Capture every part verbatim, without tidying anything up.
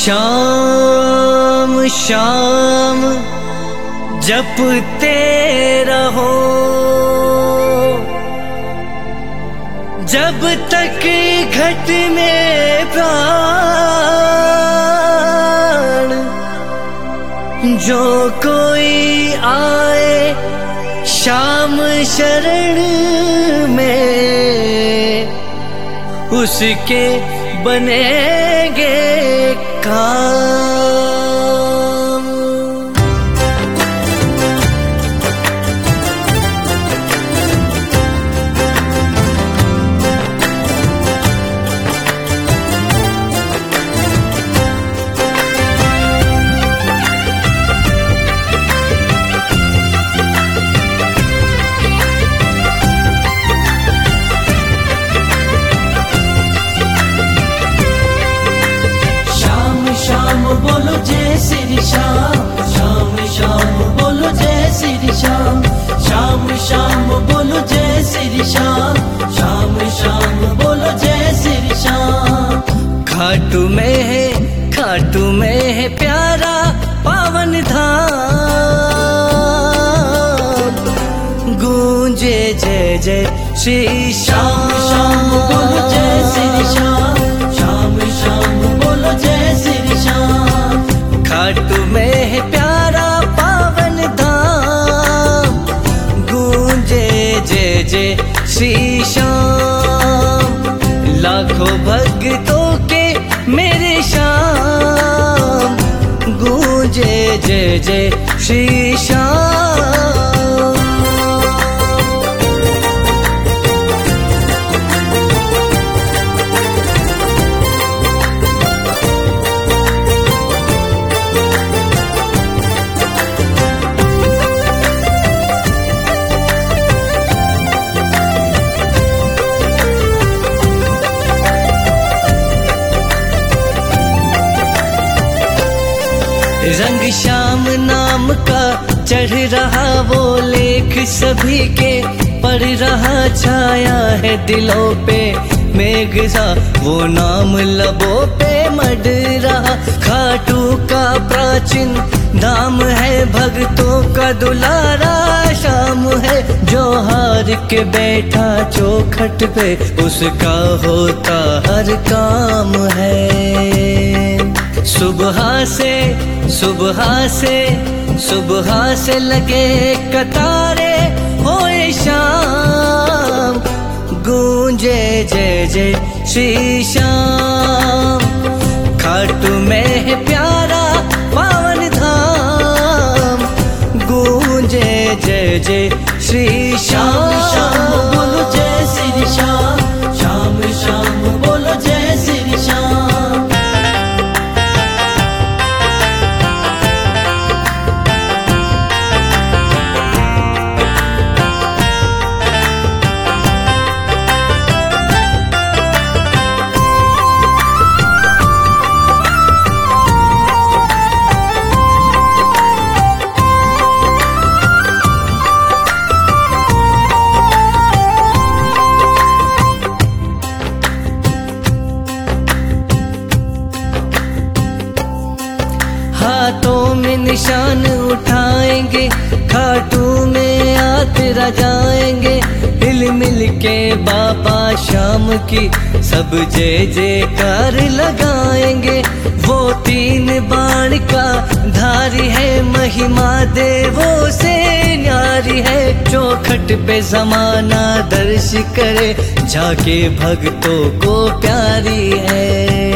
शाम शाम जपते रहो, जब तक घट में प्राण। जो कोई आए शाम शरण में, उसके बनेंगे काम। बोलो जय श्री श्याम, शाम शाम बोलो जय श्री श्याम, शाम शाम बोलो जय श्री श्याम, शाम शाम बोलो जय श्री श्याम। खाटू में है, खाटू में है प्यारा पावन धाम। गूंजे जय जय श्री श्याम, शाम बोलो जय श्री श्याम, शाम शाम बोलो जय श्री श्याम। खाटू में है प्यारा पावन धाम। गूंजे जय जय श्री श्याम। लाखों भक्तों के मेरे श्याम। गूंजे जय जय श्री श्याम। रंग श्याम नाम का चढ़ रहा वो लेख सभी के पढ़ रहा, छाया है दिलों पे मेघ सा वो नाम लबों पे मढ़ रहा। खाटू का प्राचीन धाम है, भक्तों का दुलारा शाम है। जो हार के बैठा चौखट पे, उसका होता हर काम है। सुबह से सुबह से सुबह से लगे कतारे होए शाम। गूंजे जय जय श्री श्याम। खाटू में है प्यारा पावन धाम। गूंजे जय जय श्री श्याम। शाम बोलो जय श्री श्याम, शाम शाम बोलो जय श्री श्याम। हाथों में निशान उठाएंगे, खाटू में आते जाएंगे। हिल मिल के बाबा शाम की सब जय जयकार लगाएंगे। वो तीन बाण का धारी है, महिमा देवों से न्यारी है। चौखट पे जमाना दर्श करे, जाके भक्तों को प्यारी है।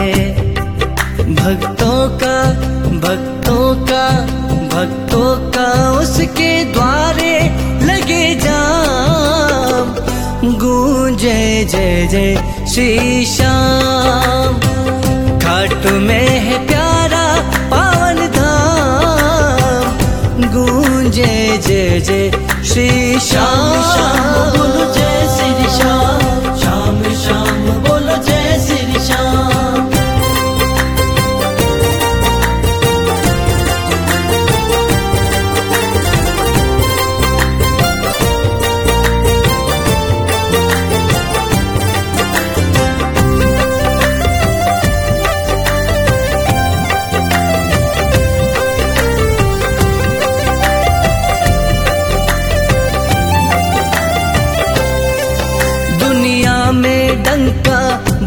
भक्तों का भक्तों का भक्तों का उसके द्वारे लगे जाम। गूंजे जय जय श्री श्याम। खाटू में है प्यारा पावन धाम। गूंजे जय जय श्री श्याम। शाम बोलो जय श्री श्याम, शाम शाम बोलो जय श्री श्याम।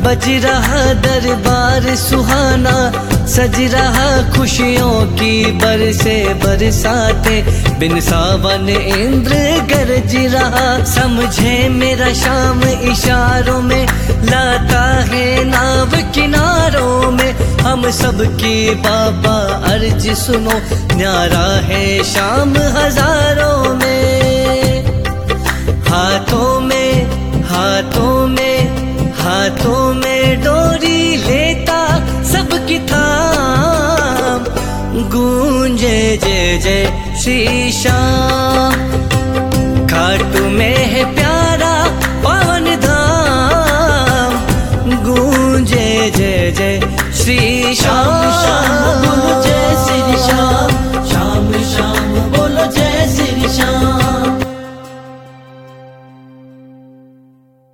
बज रहा दरबार सुहाना, सज रहा खुशियों की बरसे बरसाते, बिन सावन इंद्र गरज रहा। समझे मेरा शाम इशारों में, लाता है नाव किनारों में, हम सबकी बाबा अर्ज सुनो, न्यारा है शाम हजारों में। हाथों में हाथों में हाथों में डोरी लेता सबकी थाम, गूंजे जय जय श्री श्याम। खाटू में है प्यारा पावन धाम, गूंजे जय जय श्री श्याम।